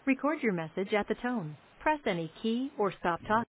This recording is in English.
Record your message at the tone. Press any key or stop talking.